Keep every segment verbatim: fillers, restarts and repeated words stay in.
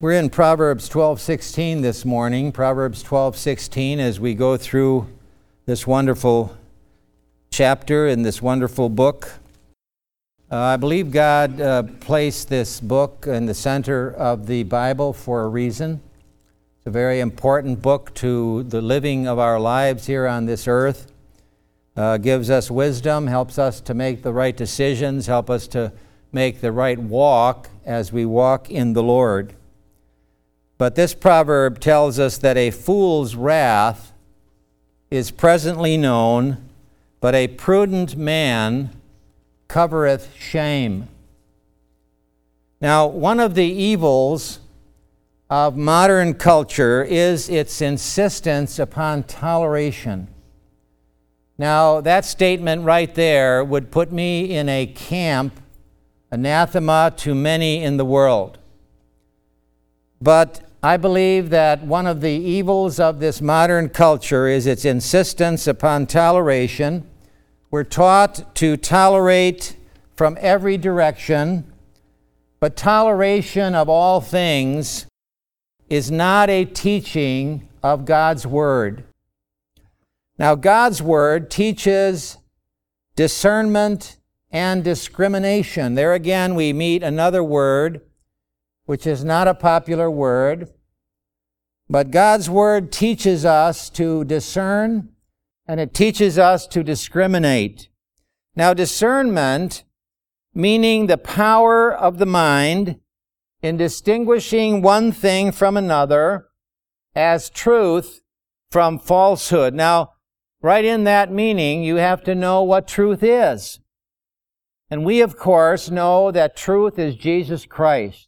We're in Proverbs twelve sixteen this morning, Proverbs twelve sixteen, as we go through this wonderful chapter in this wonderful book. Uh, I believe God uh, placed this book in the center of the Bible for a reason. It's a very important book to the living of our lives here on this earth. Uh, gives us wisdom, helps us to make the right decisions, help us to make the right walk as we walk in the Lord. But this proverb tells us that a fool's wrath is presently known, but a prudent man covereth shame. Now, one of the evils of modern culture is its insistence upon toleration. Now, that statement right there would put me in a camp, anathema to many in the world. But I believe that one of the evils of this modern culture is its insistence upon toleration. We're taught to tolerate from every direction, but toleration of all things is not a teaching of God's Word. Now, God's Word teaches discernment and discrimination. There again, we meet another word, which is not a popular word, but God's Word teaches us to discern, and it teaches us to discriminate. Now, discernment, meaning the power of the mind in distinguishing one thing from another as truth from falsehood. Now, right in that meaning, you have to know what truth is. And we, of course, know that truth is Jesus Christ.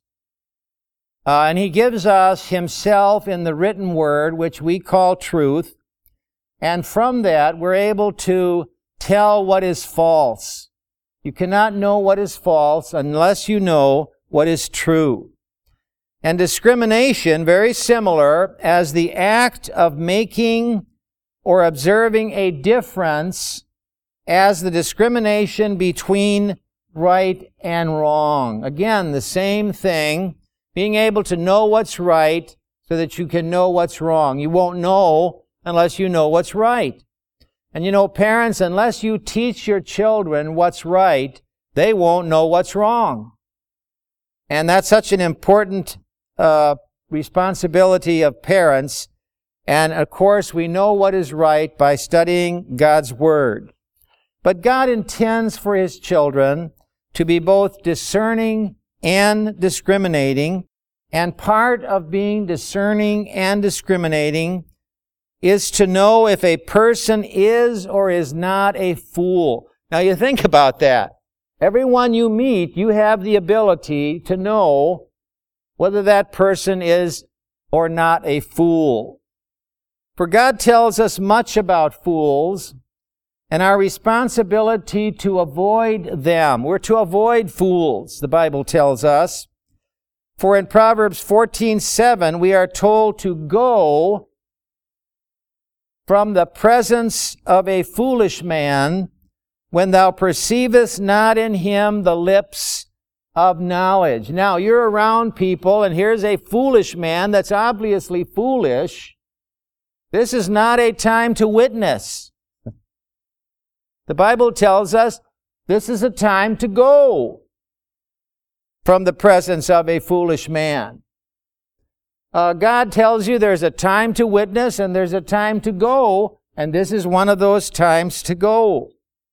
Uh, and He gives us Himself in the written Word, which we call truth. And from that, we're able to tell what is false. You cannot know what is false unless you know what is true. And discrimination, very similar, as the act of making or observing a difference as the discrimination between right and wrong. Again, the same thing. Being able to know what's right so that you can know what's wrong. You won't know unless you know what's right. And you know, parents, unless you teach your children what's right, they won't know what's wrong. And that's such an important uh, responsibility of parents. And of course, we know what is right by studying God's Word. But God intends for His children to be both discerning and discriminating, and part of being discerning and discriminating is to know if a person is or is not a fool. Now you think about that. Everyone you meet, you have the ability to know whether that person is or not a fool. For God tells us much about fools and our responsibility to avoid them. We're to avoid fools, the Bible tells us. For in Proverbs fourteen seven, we are told to go from the presence of a foolish man when thou perceivest not in him the lips of knowledge. Now, you're around people, and here's a foolish man that's obviously foolish. This is not a time to witness. The Bible tells us this is a time to go from the presence of a foolish man. Uh, God tells you there's a time to witness and there's a time to go, and this is one of those times to go.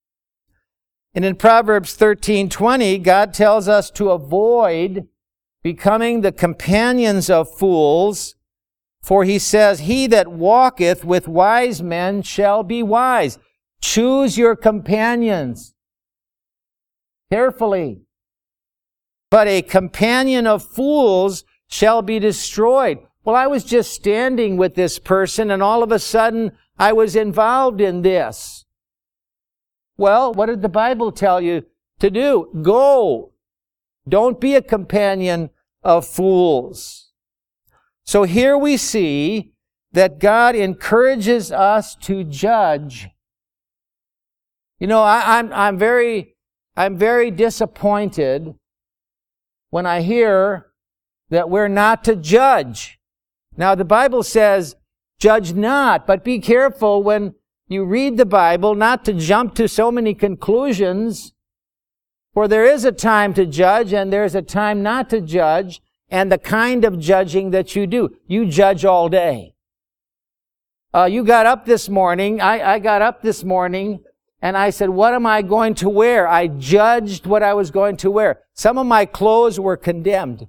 And in Proverbs thirteen twenty, God tells us to avoid becoming the companions of fools, for He says, He that walketh with wise men shall be wise. Choose your companions carefully. But a companion of fools shall be destroyed. Well, I was just standing with this person and all of a sudden I was involved in this. Well, what did the Bible tell you to do? Go. Don't be a companion of fools. So here we see that God encourages us to judge. You know, I, I'm, I'm very, I'm very disappointed when I hear that we're not to judge. Now, the Bible says, judge not, but be careful when you read the Bible not to jump to so many conclusions, for there is a time to judge and there's a time not to judge, and the kind of judging that you do. You judge all day. Uh, you got up this morning, I, I got up this morning, and I said, what am I going to wear? I judged what I was going to wear. Some of my clothes were condemned.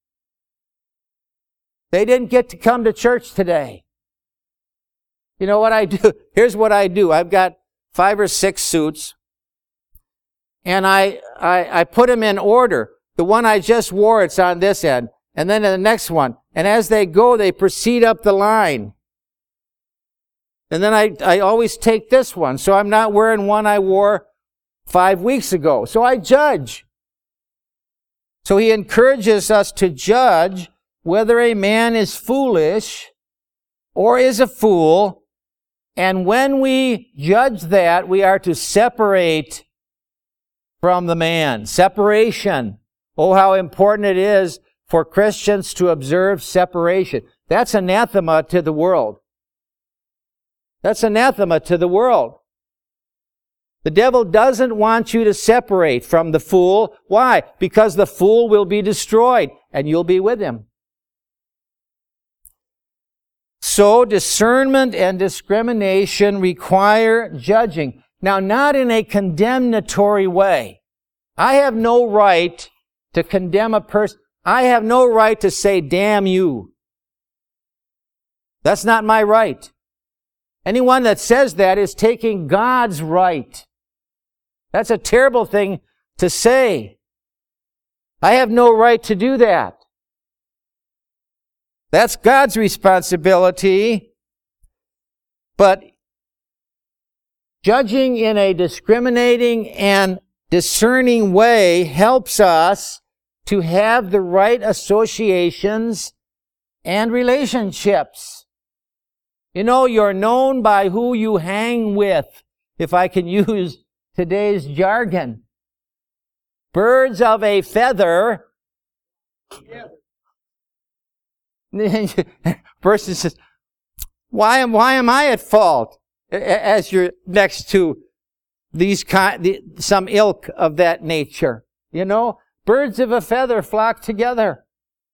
They didn't get to come to church today. You know what I do? Here's what I do. I've got five or six suits, and I, I, I put them in order. The one I just wore, it's on this end, and then the next one. And as they go, they proceed up the line. And then I, I always take this one, so I'm not wearing one I wore five weeks ago. So I judge. So he encourages us to judge whether a man is foolish or is a fool. And when we judge that, we are to separate from the man. Separation. Oh, how important it is for Christians to observe separation. That's anathema to the world. That's anathema to the world. The devil doesn't want you to separate from the fool. Why? Because the fool will be destroyed and you'll be with him. So discernment and discrimination require judging. Now, not in a condemnatory way. I have no right to condemn a person. I have no right to say, damn you. That's not my right. Anyone that says that is taking God's right. That's a terrible thing to say. I have no right to do that. That's God's responsibility. But judging in a discriminating and discerning way helps us to have the right associations and relationships. You know, you're known by who you hang with, if I can use today's jargon. Birds of a feather. Person says, why am, why am I at fault? As you're next to these kind, some ilk of that nature. You know, birds of a feather flock together.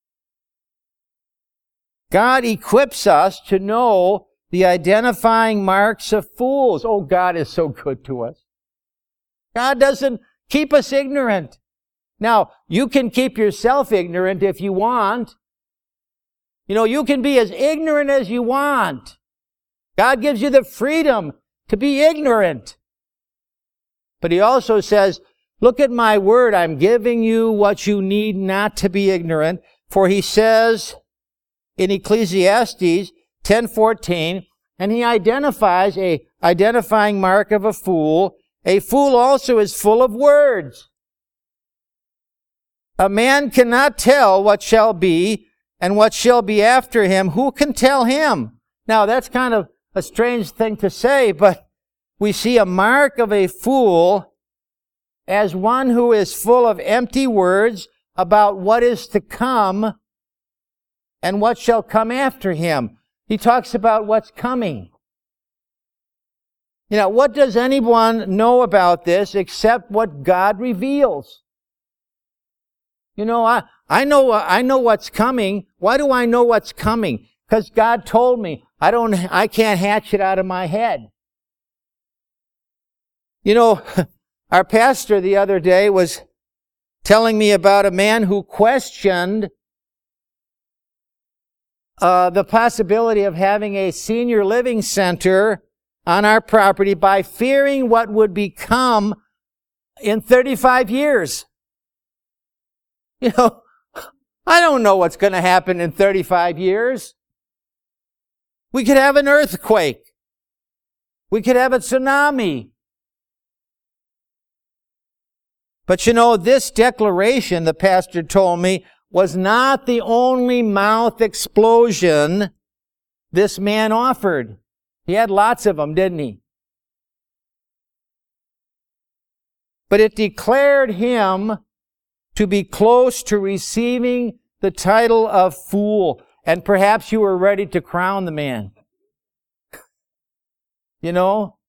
God equips us to know the identifying marks of fools. Oh, God is so good to us. God doesn't keep us ignorant. Now, you can keep yourself ignorant if you want. You know, you can be as ignorant as you want. God gives you the freedom to be ignorant. But He also says, look at my word. I'm giving you what you need not to be ignorant. For He says in Ecclesiastes ten fourteen, and He identifies a identifying mark of a fool. A fool also is full of words. A man cannot tell what shall be and what shall be after him. Who can tell him? Now, that's kind of a strange thing to say, but we see a mark of a fool as one who is full of empty words about what is to come and what shall come after him. He talks about what's coming. You know, what does anyone know about this except what God reveals? You know, I, I know, I know what's coming. Why do I know what's coming? Because God told me. I don't, I can't hatch it out of my head. You know, our pastor the other day was telling me about a man who questioned uh, the possibility of having a senior living center on our property by fearing what would become in thirty-five years. You know, I don't know what's going to happen in thirty-five years. We could have an earthquake. We could have a tsunami. But you know, this declaration, the pastor told me, was not the only mouth explosion this man offered. He had lots of them, didn't he? But it declared him to be close to receiving the title of fool. And perhaps you were ready to crown the man. You know?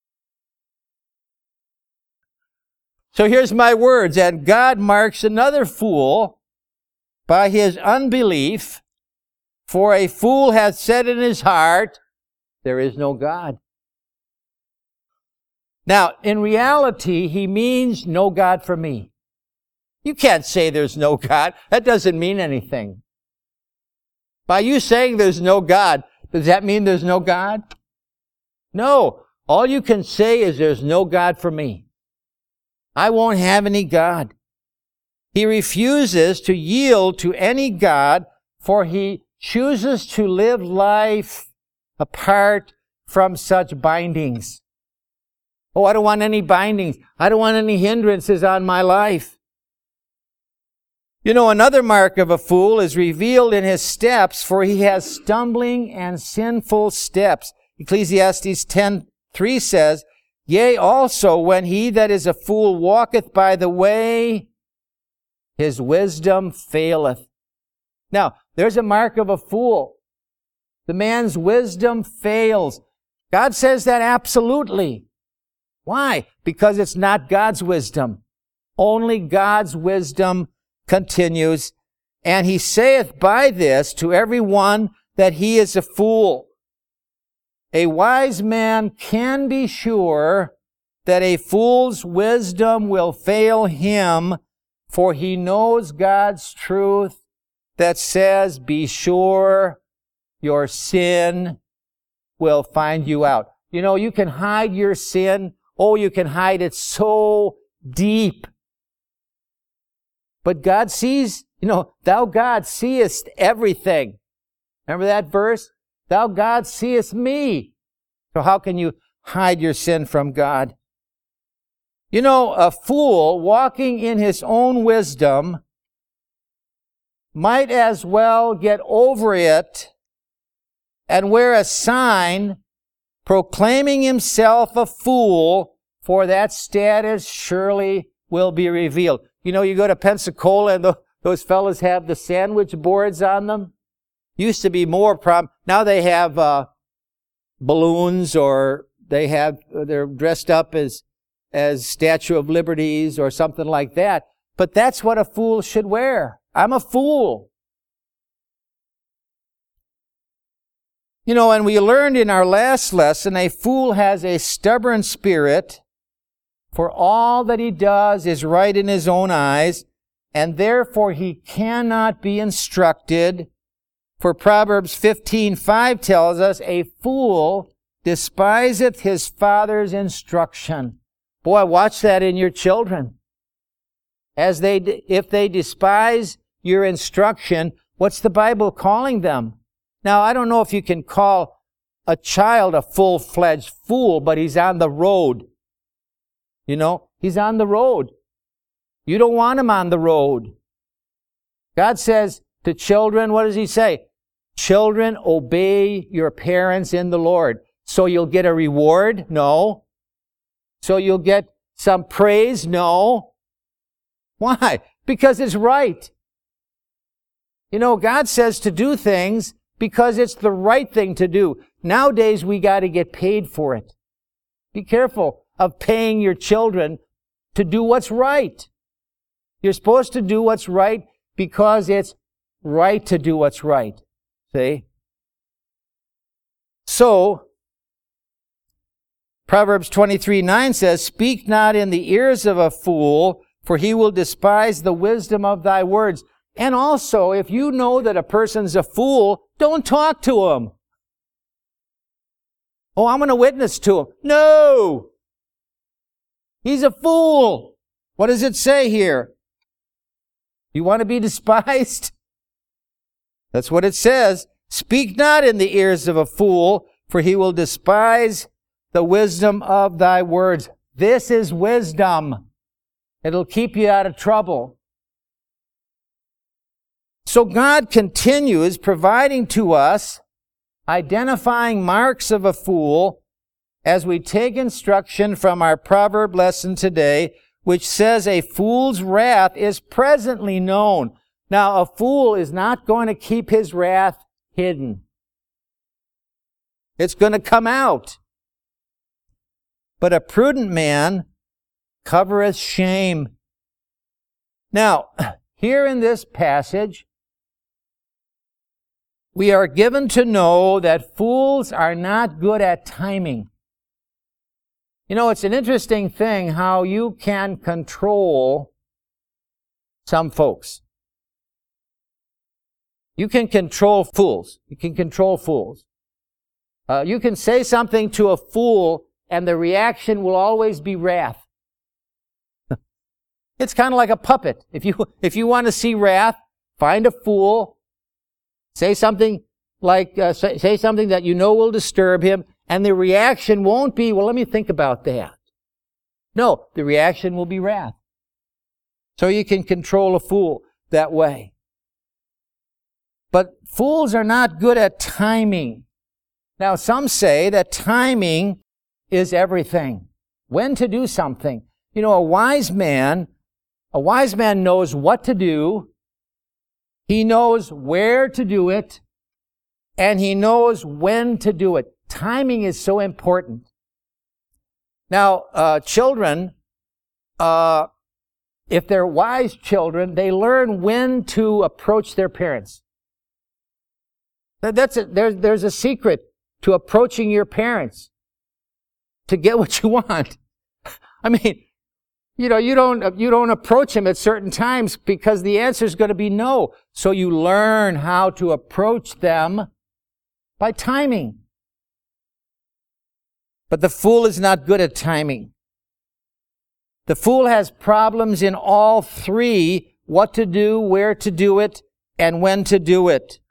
So here's my words. And God marks another fool by his unbelief, for a fool hath said in his heart, there is no God. Now, in reality, he means no God for me. You can't say there's no God. That doesn't mean anything. By you saying there's no God, does that mean there's no God? No. All you can say is there's no God for me. I won't have any God. He refuses to yield to any God, for he chooses to live life apart from such bindings. Oh, I don't want any bindings. I don't want any hindrances on my life. You know, another mark of a fool is revealed in his steps, for he has stumbling and sinful steps. Ecclesiastes ten three says, yea, also when he that is a fool walketh by the way, his wisdom faileth. Now, there's a mark of a fool. The man's wisdom fails. God says that absolutely. Why? Because it's not God's wisdom. Only God's wisdom continues. And he saith by this to every one that he is a fool. A wise man can be sure that a fool's wisdom will fail him, for he knows God's truth that says, be sure your sin will find you out. You know, you can hide your sin. Oh, you can hide it so deep. But God sees, you know, thou God seest everything. Remember that verse? Thou God seest me. So how can you hide your sin from God? You know, a fool walking in his own wisdom might as well get over it and wear a sign proclaiming himself a fool, for that status surely will be revealed. You know, you go to Pensacola and the, those fellas have the sandwich boards on them. Used to be more problem. Now they have uh, balloons, or they have, they're dressed up as, as Statue of Liberties or something like that. But that's what a fool should wear. I'm a fool. You know, and we learned in our last lesson, a fool has a stubborn spirit, for all that he does is right in his own eyes, and therefore he cannot be instructed. For Proverbs fifteen five tells us, a fool despiseth his father's instruction. Boy, watch that in your children. As they, if they despise your instruction, what's the Bible calling them? Now, I don't know if you can call a child a full-fledged fool, but he's on the road. You know, he's on the road. You don't want him on the road. God says to children, what does he say? Children, obey your parents in the Lord. So you'll get a reward? No. So you'll get some praise? No. Why? Because it's right. You know, God says to do things because it's the right thing to do. Nowadays, we got to get paid for it. Be careful of paying your children to do what's right. You're supposed to do what's right because it's right to do what's right. See? So, Proverbs twenty-three nine says, speak not in the ears of a fool, for he will despise the wisdom of thy words. And also, if you know that a person's a fool, don't talk to him. Oh, I'm going to witness to him. No! He's a fool. What does it say here? You want to be despised? That's what it says. Speak not in the ears of a fool, for he will despise the wisdom of thy words. This is wisdom. It'll keep you out of trouble. So God continues providing to us, identifying marks of a fool, as we take instruction from our proverb lesson today, which says a fool's wrath is presently known. Now, a fool is not going to keep his wrath hidden. It's going to come out. But a prudent man covereth shame. Now, here in this passage, we are given to know that fools are not good at timing. You know, it's an interesting thing how you can control some folks. You can control fools. You can control fools. Uh, you can say something to a fool and the reaction will always be wrath. It's kind of like a puppet. If you, if you want to see wrath, find a fool, say something like, uh, say, say something that you know will disturb him, and the reaction won't be, well, let me think about that. No, the reaction will be wrath. So you can control a fool that way. But fools are not good at timing. Now, some say that timing is everything. When to do something. You know, a wise man, a wise man knows what to do. He knows where to do it. And he knows when to do it. Timing is so important. Now, uh, children, uh, if they're wise children, they learn when to approach their parents. That's a, there's, there's a secret to approaching your parents to get what you want. I mean, you know, you don't, you don't approach them at certain times because the answer is going to be no. So you learn how to approach them by timing. But the fool is not good at timing. The fool has problems in all three: what to do, where to do it, and when to do it.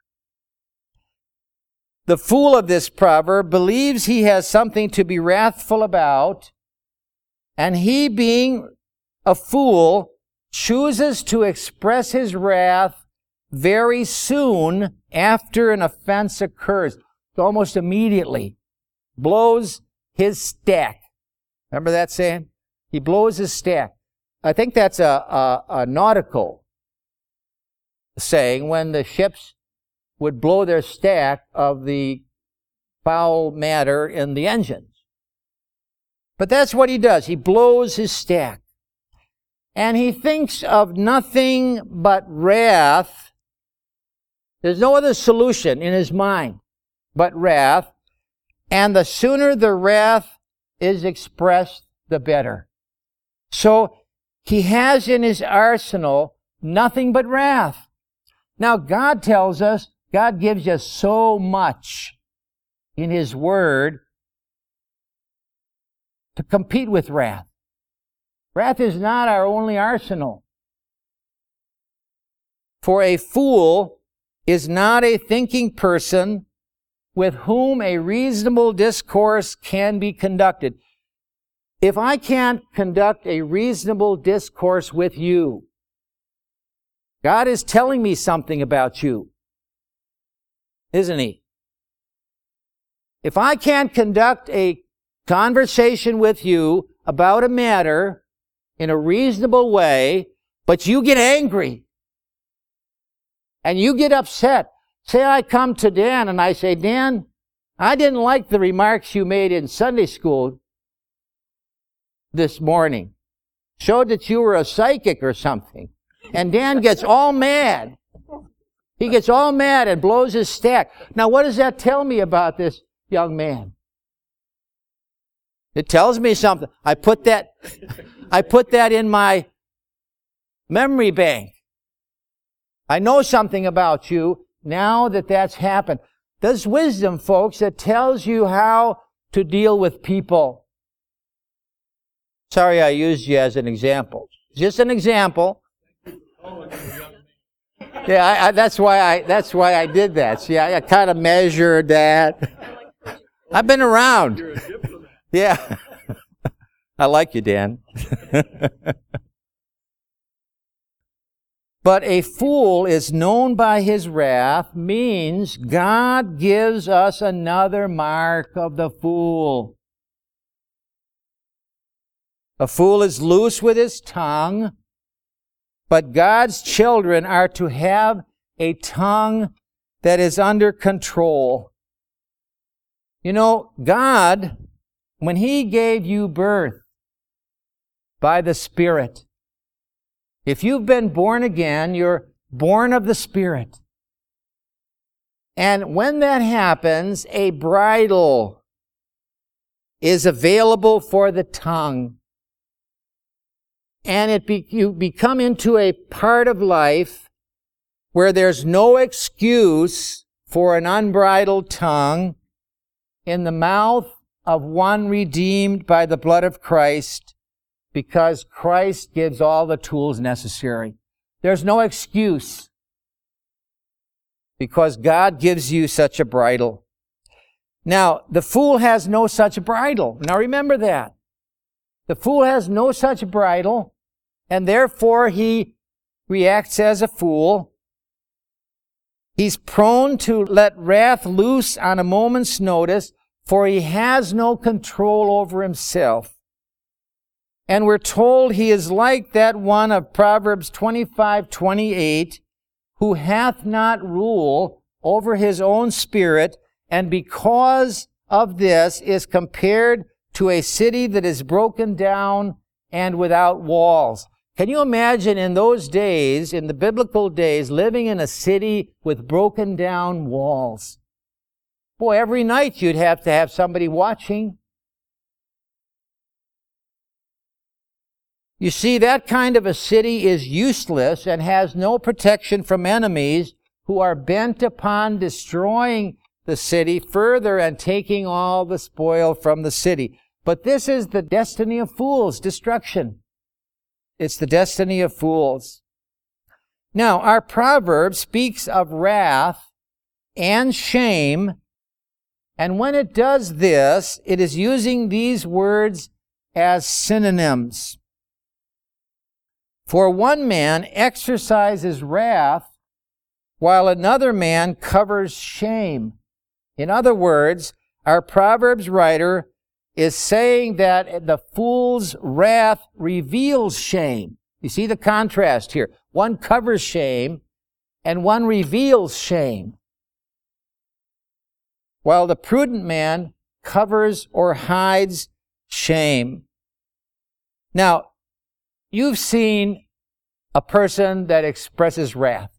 The fool of this proverb believes he has something to be wrathful about, and he, being a fool, chooses to express his wrath very soon after an offense occurs. Almost immediately. Blows his stack. Remember that saying? He blows his stack. I think that's a, a, a nautical saying, when the ships would blow their stack of the foul matter in the engines. But that's what he does. He blows his stack. And he thinks of nothing but wrath. There's no other solution in his mind but wrath. And the sooner the wrath is expressed, the better. So he has in his arsenal nothing but wrath. Now, God tells us, God gives us so much in His Word to compete with wrath. Wrath is not our only arsenal. For a fool is not a thinking person with whom a reasonable discourse can be conducted. If I can't conduct a reasonable discourse with you, God is telling me something about you, isn't He? If I can't conduct a conversation with you about a matter in a reasonable way, but you get angry and you get upset. Say I come to Dan and I say, Dan, I didn't like the remarks you made in Sunday school this morning. Showed that you were a psychic or something. And Dan gets all mad. He gets all mad and blows his stack. Now, what does that tell me about this young man? It tells me something. I put that, I put that in my memory bank. I know something about you now that that's happened. There's wisdom, folks, that tells you how to deal with people. Sorry I used you as an example. Just an example. Yeah, I, I, that's why I that's why I did that. See, I, I kind of measured that. I've been around. Yeah. I like you, Dan. But a fool is known by his wrath means God gives us another mark of the fool. A fool is loose with his tongue, But God's children are to have a tongue that is under control. You know, God, when He gave you birth by the Spirit, if you've been born again, you're born of the Spirit. And when that happens, a bridle is available for the tongue. And it be, you become into a part of life where there's no excuse for an unbridled tongue in the mouth of one redeemed by the blood of Christ, because Christ gives all the tools necessary. There's no excuse, because God gives you such a bridle. Now, the fool has no such bridle. Now remember that. The fool has no such bridle, and therefore he reacts as a fool. He's prone to let wrath loose on a moment's notice, for he has no control over himself. And we're told he is like that one of Proverbs twenty-five twenty-eight, who hath not rule over his own spirit, and because of this is compared to a city that is broken down and without walls. Can you imagine in those days, in the biblical days, living in a city with broken down walls? Boy, every night you'd have to have somebody watching. You see, that kind of a city is useless and has no protection from enemies who are bent upon destroying the city further and taking all the spoil from the city. But this is the destiny of fools, destruction. It's the destiny of fools. Now, our proverb speaks of wrath and shame, and when it does this, it is using these words as synonyms. For one man exercises wrath, while another man covers shame. In other words, our Proverbs writer is saying that the fool's wrath reveals shame. You see the contrast here. One covers shame, and one reveals shame, while the prudent man covers or hides shame. Now, you've seen a person that expresses wrath.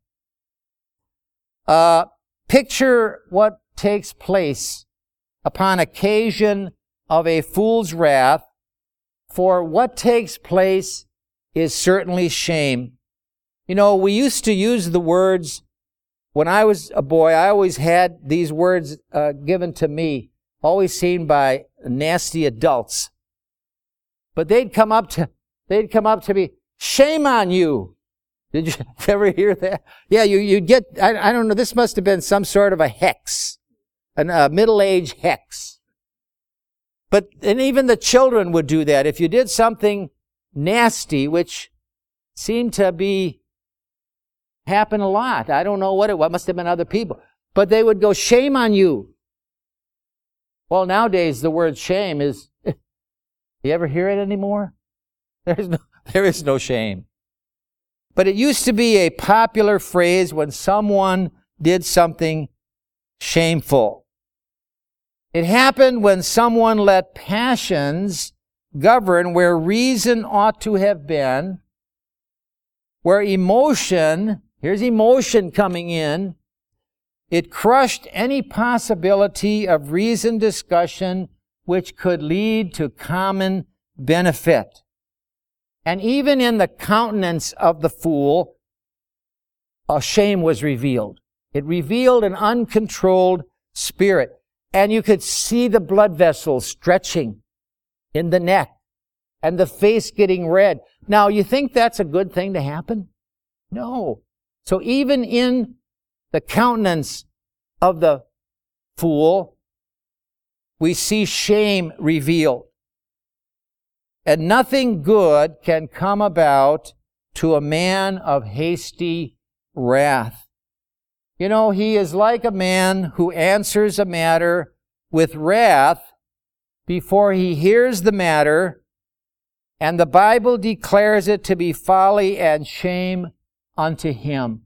Uh, picture what takes place upon occasion of a fool's wrath, for what takes place is certainly shame. You know, we used to use the words, when I was a boy, I always had these words uh, given to me, always seen by nasty adults. But they'd come up to, they'd come up to me, shame on you. Did you ever hear that? Yeah, you, you'd get, I, I don't know, this must have been some sort of a hex, a uh, middle-age hex. But, and even the children would do that. If you did something nasty, which seemed to be, happen a lot. I don't know what it was. It must have been other people. But they would go, shame on you. Well, nowadays the word shame is, you ever hear it anymore? There's no, there is no shame. But it used to be a popular phrase when someone did something shameful. It happened when someone let passions govern where reason ought to have been, where emotion, here's emotion coming in, it crushed any possibility of reasoned discussion which could lead to common benefit. And even in the countenance of the fool, a shame was revealed. It revealed an uncontrolled spirit. And you could see the blood vessels stretching in the neck and the face getting red. Now, you think that's a good thing to happen? No. So even in the countenance of the fool, we see shame revealed. And nothing good can come about to a man of hasty wrath. You know, he is like a man who answers a matter with wrath before he hears the matter and the Bible declares it to be folly and shame unto him.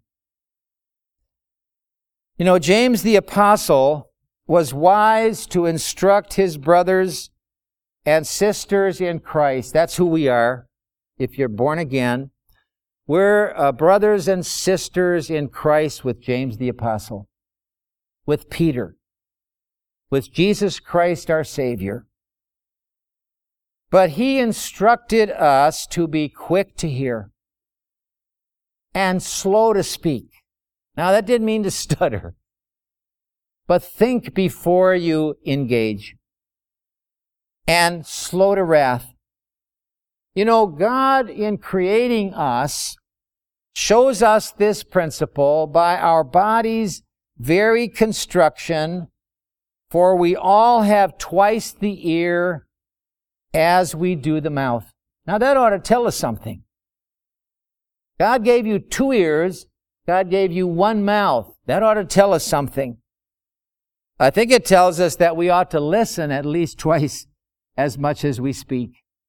You know, James the Apostle was wise to instruct his brothers and sisters in Christ. That's who we are, if you're born again. We're uh, brothers and sisters in Christ with James the Apostle, with Peter, with Jesus Christ our Savior. But he instructed us to be quick to hear and slow to speak. Now, that didn't mean to stutter, but think before you engage, and slow to wrath. You know, God, in creating us, shows us this principle by our body's very construction, for we all have twice the ear as we do the mouth. Now, that ought to tell us something. God gave you two ears. God gave you one mouth. That ought to tell us something. I think it tells us that we ought to listen at least twice as much as we speak.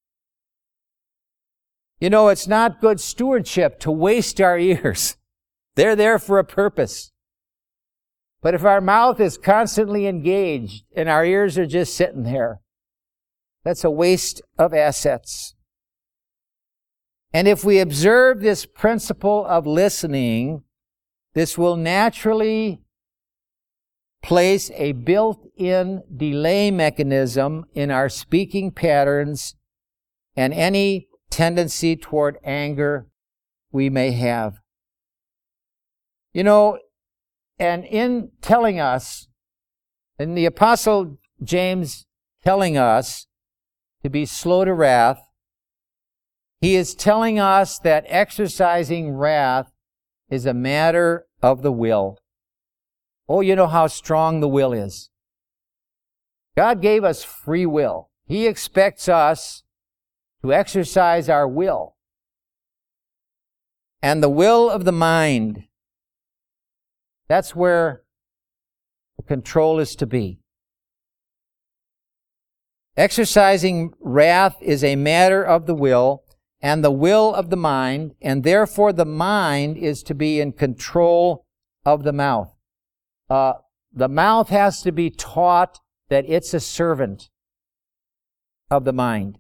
You know, it's not good stewardship to waste our ears. They're there for a purpose. But if our mouth is constantly engaged and our ears are just sitting there, that's a waste of assets. And if we observe this principle of listening, this will naturally place a built-in delay mechanism in our speaking patterns and any tendency toward anger we may have. You know, and in telling us, in the Apostle James telling us to be slow to wrath, he is telling us that exercising wrath is a matter of the will. Oh, you know how strong the will is. God gave us free will. He expects us to exercise our will. And the will of the mind, that's where the control is to be. Exercising wrath is a matter of the will and the will of the mind, and therefore the mind is to be in control of the mouth. Uh, the mouth has to be taught that it's a servant of the mind.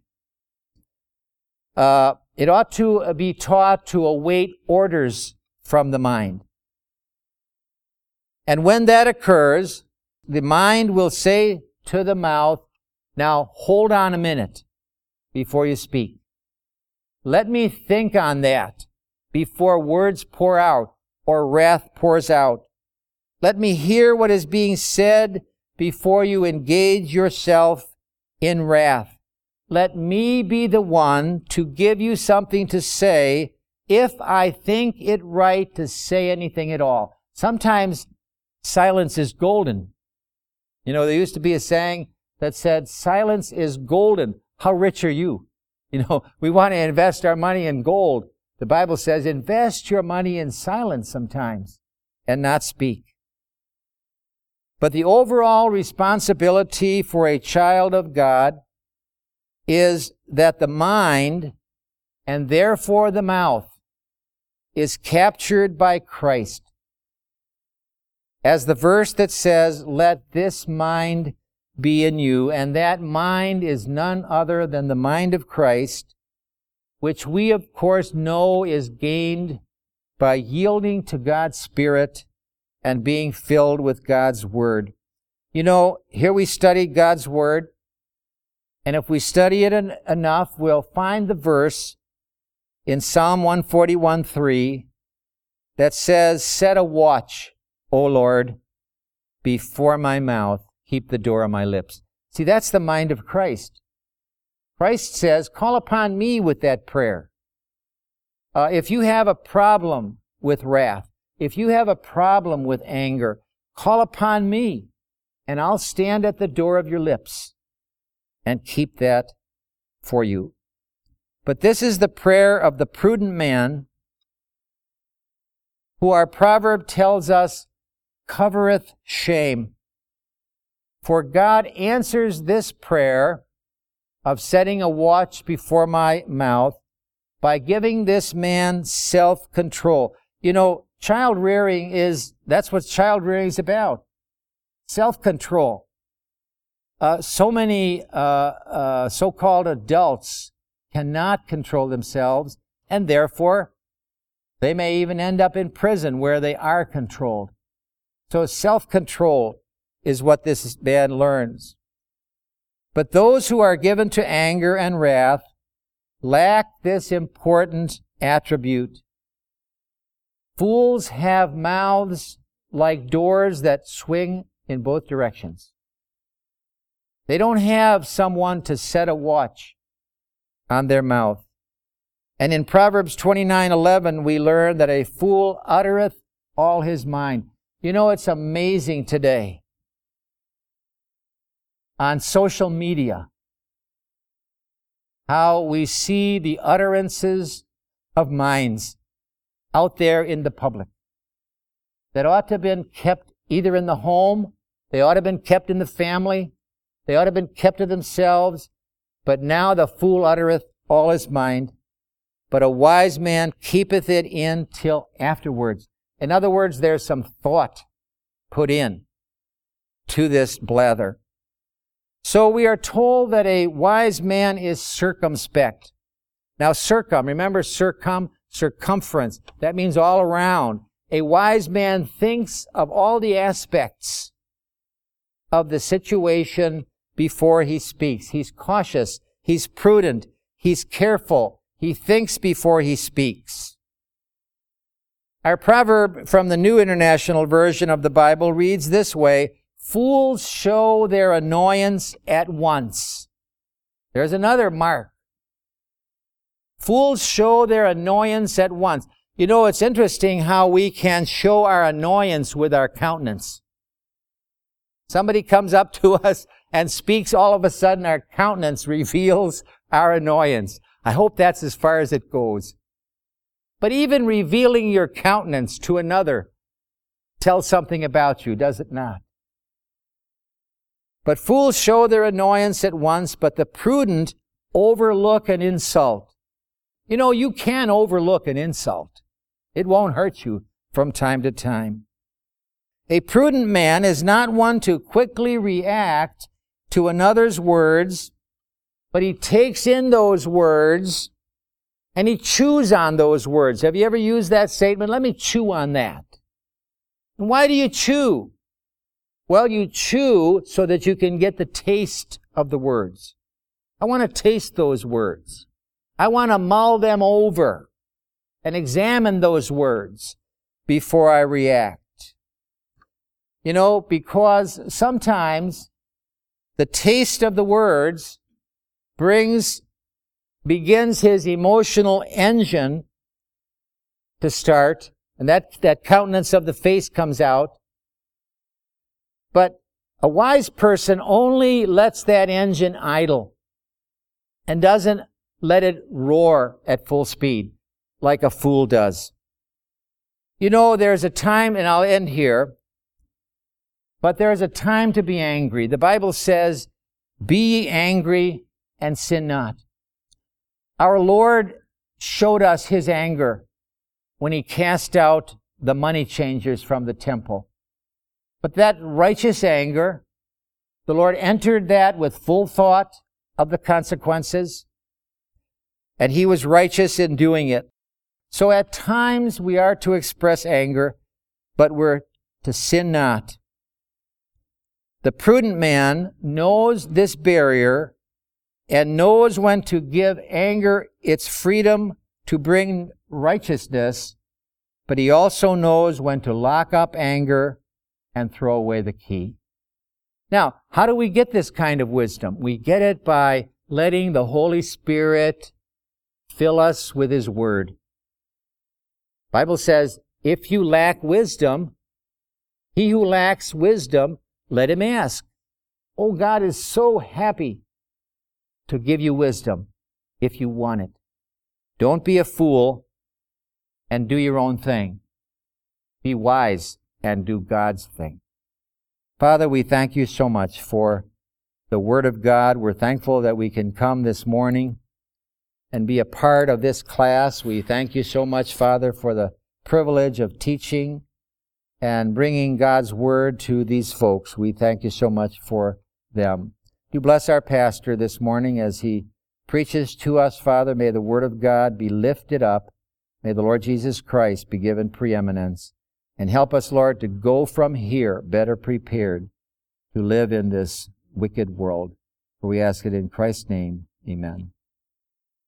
Uh, it ought to be taught to await orders from the mind. And when that occurs, the mind will say to the mouth, now hold on a minute before you speak. Let me think on that before words pour out or wrath pours out. Let me hear what is being said before you engage yourself in wrath. Let me be the one to give you something to say if I think it right to say anything at all. Sometimes silence is golden. You know, there used to be a saying that said, silence is golden. How rich are you? You know, we want to invest our money in gold. The Bible says, invest your money in silence sometimes and not speak. But the overall responsibility for a child of God is that the mind, and therefore the mouth, is captured by Christ. As the verse that says, let this mind be in you, and that mind is none other than the mind of Christ, which we of course know is gained by yielding to God's Spirit and being filled with God's Word. You know, here we study God's Word, and if we study it en- enough, we'll find the verse in Psalm one forty-one three that says, set a watch, O Lord, before my mouth, keep the door of my lips. See, that's the mind of Christ. Christ says, call upon me with that prayer. Uh, if you have a problem with wrath, if you have a problem with anger, call upon me, and I'll stand at the door of your lips and keep that for you. But this is the prayer of the prudent man, who our proverb tells us covereth shame. For God answers this prayer of setting a watch before my mouth by giving this man self-control. You know, child rearing is, that's what child rearing is about. Self-control. Uh, so many uh, uh, so-called adults cannot control themselves, and therefore they may even end up in prison where they are controlled. So self-control is what this man learns. But those who are given to anger and wrath lack this important attribute. Fools have mouths like doors that swing in both directions. They don't have someone to set a watch on their mouth. And in Proverbs twenty-nine eleven, we learn that a fool uttereth all his mind. You know, it's amazing today on social media how we see the utterances of minds out there in the public that ought to have been kept either in the home, they ought to have been kept in the family, they ought to have been kept to themselves, but now the fool uttereth all his mind, but a wise man keepeth it in till afterwards. In other words, there's some thought put in to this blather. So we are told that a wise man is circumspect. Now circum, remember circum, circumference. That means all around. A wise man thinks of all the aspects of the situation before he speaks. He's cautious. He's prudent. He's careful. He thinks before he speaks. Our proverb from the New International Version of the Bible reads this way: fools show their annoyance at once. There's another mark. Fools show their annoyance at once. You know, it's interesting how we can show our annoyance with our countenance. Somebody comes up to us and speaks, all of a sudden our countenance reveals our annoyance. I hope that's as far as it goes. But even revealing your countenance to another tells something about you, does it not? But fools show their annoyance at once, but the prudent overlook an insult. You know, you can overlook an insult. It won't hurt you from time to time. A prudent man is not one to quickly react to another's words, but he takes in those words and he chews on those words. Have you ever used that statement? Let me chew on that. And why do you chew? Well, you chew so that you can get the taste of the words. I want to taste those words. I want to mull them over and examine those words before I react. You know, because sometimes the taste of the words brings, begins his emotional engine to start, and that, that countenance of the face comes out. But a wise person only lets that engine idle and doesn't let it roar at full speed like a fool does. You know, there's a time, and I'll end here, but there's a time to be angry. The Bible says, be ye angry and sin not. Our Lord showed us His anger when He cast out the money changers from the temple. But that righteous anger, the Lord entered that with full thought of the consequences, and He was righteous in doing it. So at times we are to express anger, but we're to sin not. The prudent man knows this barrier and knows when to give anger its freedom to bring righteousness, but he also knows when to lock up anger and throw away the key. Now, how do we get this kind of wisdom? We get it by letting the Holy Spirit fill us with His Word. The Bible says, if you lack wisdom, he who lacks wisdom, let him ask. Oh, God is so happy to give you wisdom if you want it. Don't be a fool and do your own thing. Be wise and do God's thing. Father, we thank you so much for the Word of God. We're thankful that we can come this morning and be a part of this class. We thank you so much, Father, for the privilege of teaching and bringing God's Word to these folks. We thank you so much for them. You bless our pastor this morning as he preaches to us, Father. May the Word of God be lifted up. May the Lord Jesus Christ be given preeminence. And help us, Lord, to go from here better prepared to live in this wicked world. For we ask it in Christ's name. Amen.